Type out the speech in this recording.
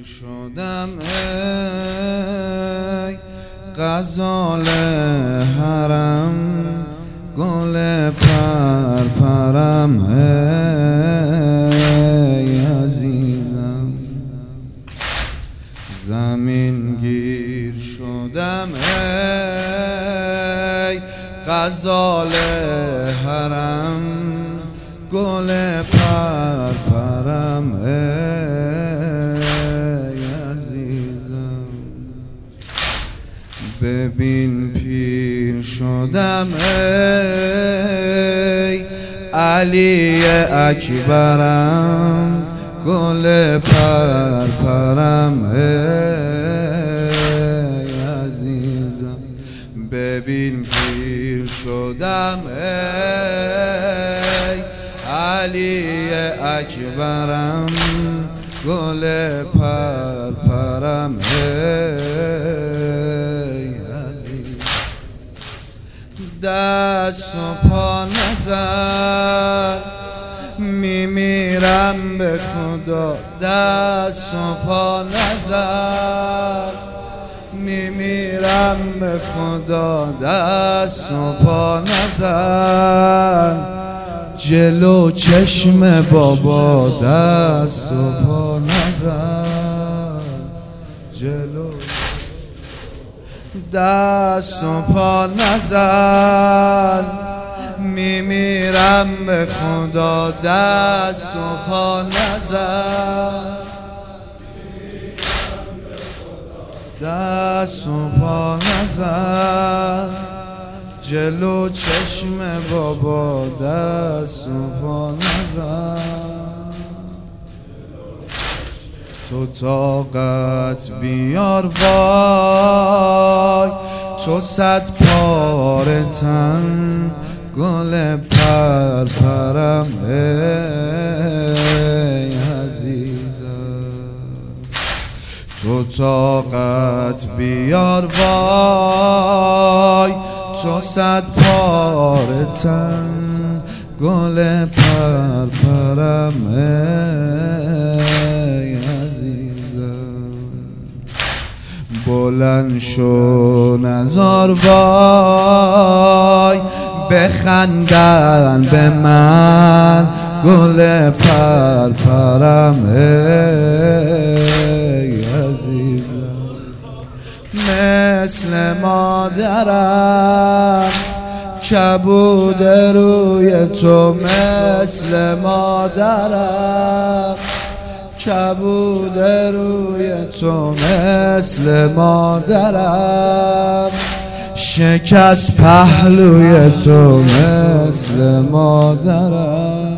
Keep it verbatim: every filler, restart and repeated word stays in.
شدم ای غزال حرم، گل پرپرم ای عزیزم. زمین گیر شدم ای غزال حرم، گل پرپرم ای عزیزم. ببین پیر شدم ای علی اکبرم، گل پرپرم ای عزیزم. ببین پیر شدم ای علی اکبرم، گل پرپرم ای عزیز. دست و پا نزن میمیرم به خدا، دست و پا نزن میمیرم به خدا، دست و پا نزن جلو چشم بابا، دست و پا نزن جلو، دست و پا نزن میمیرم به خدا، دست و پا نزن دست و پا نزن جلو چشم بابا، دست و پا نزن. تو طاقت بیار وای، تو صد پاره تن، گل پرپرم ای عزیزم. تو طاقت بیار وای، تو صد پاره تن، گل پرپرم ای عزیزم. بلند شو نزار وای، بخندن به من، گل پرپرم ای عزیزم. مثل مادرم کبود روی تو، مثل مادرم کبود روی تو، مثل مادرم شکست پهلوی تو، مثل مادرم.